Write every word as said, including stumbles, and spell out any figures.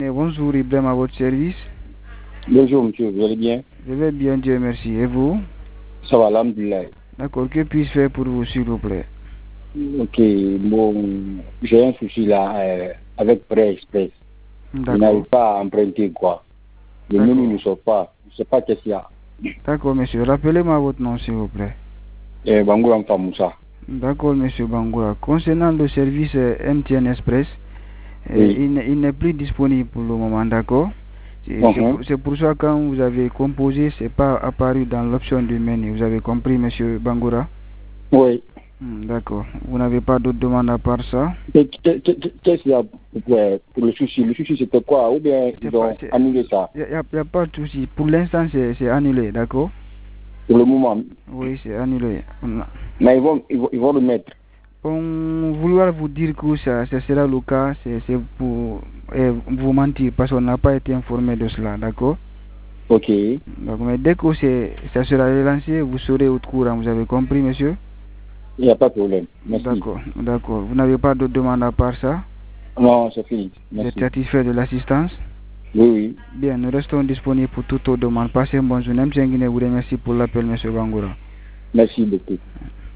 Et bonjour Ibrahim, à votre service. Bonjour monsieur, vous allez bien? Je vais bien, Dieu merci. Et vous? Ça va, alhamdoulilah. D'accord, que puis-je faire pour vous s'il vous plaît? Ok, bon, j'ai un souci là euh, avec Prêt Express. Je n'arrive pas à emprunter quoi. Le menu ne sort pas. Je ne sais pas qu'est-ce qu'il y a. D'accord monsieur, rappelez-moi votre nom s'il vous plaît. Eh, Bangoura Mfamoussa. D'accord monsieur Bangoura. Concernant le service euh, M T N Express, euh, Oui. il, n'est- il n'est plus disponible pour le moment, d'accord? C'est Mhm. c'est pour, c'est pour ça que quand vous avez composé, c'est pas apparu dans l'option du menu. Vous avez compris monsieur Bangoura? Oui. Hmm, d'accord. Vous n'avez pas d'autres demandes à part ça? Et qu'est- qu'est- Qu'est-ce qu'il y a pour, pour le souci? Le souci c'était quoi? Ou bien C'est ils ont pas, c'est- annulé ça Il n'y a, y a pas de souci. Pour l'instant, c'est c'est annulé, d'accord? pour le moment? Oui, c'est annulé. On a- Mais ils vont, ils vont, ils vont le mettre. On vouloir vous dire que ça, ça sera le cas, c'est c'est pour eh, vous mentir parce qu'on n'a pas été informé de cela, d'accord? Ok. Donc, mais dès que c'est- ça sera relancé, vous serez au courant. Vous avez compris, monsieur? Il n'y a pas de problème. Merci. D'accord, d'accord. Vous n'avez pas de demande à part ça? Non, c'est fini. Vous êtes Merci. satisfait de l'assistance? Oui, oui. Bien, nous restons disponibles pour toute autre demande. Passez une bonne journée. M. Nguine vous remercie pour l'appel, monsieur Bangoura. Merci beaucoup.